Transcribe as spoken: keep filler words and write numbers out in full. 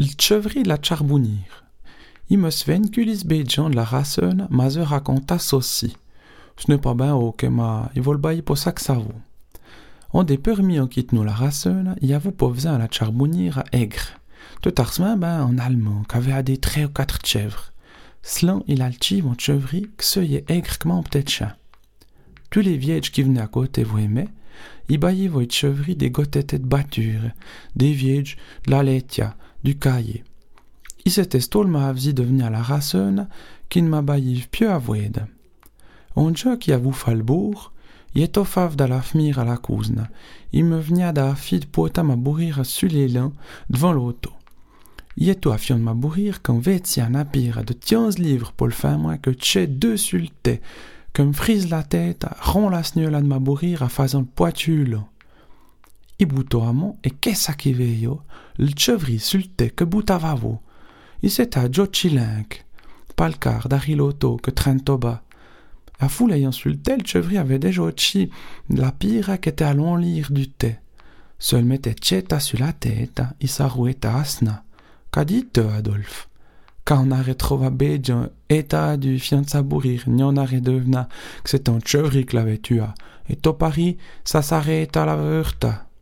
L'chevri la charbonnière. Il me sven culis béjan de la raceune, ma ze raconta ceci. Ce n'est pas bien ok, ma il vole bailler pour ça que ça vaut. On des permis en quitte nous la raceune, il y a vous pas besoin à la charbonnière à aigre. Tout arsemain, ben, en allemand, qu'avait à des traits ou quatre chèvres. Slan, il a le chiv en chevri, que ce y est aigre que mon peut-être chat. Tous les vieilles qui venaient à côté, vous aimez, ils baillaient votre chevri des gotettes de batture, des vieilles, de la laitière, du cahier. Ils s'étaient stol ma avzi de venir à la raceune, qui ne m'a baillé pieux à voide. On dit qu'il y a vous falbourg, il est au fave de la fmire à la cousine. Il me venait da fille pota ma bourrir sur les lins devant l'auto. Il est au fion de ma bourrir quand vêti un apire de quinze livres pour le faire moins que tché deux sultés, comme frise la tête, rond la sgnole de ma bourrir à faisant le poitul. Il bouto à mon et qu'est-ce qui veille, le chevri sulté que bouta vavo. Il s'est à Joe Chilink, pas le quart d'Ariloto que Trentoba. La foule ayant sulté, le chevri avait déjà au-chi la pire qui était à long lire du thé. Seul mettait tcheta sur la tête, il s'arrouait à asna. Qu'a dit-tu, Adolphe? Quand on a retrouvé Bédjan, état du fiant de sabourir, n'y en a redevenu que c'est un chevri qui l'avait tué. Et au Paris, ça s'arrête à la heurta.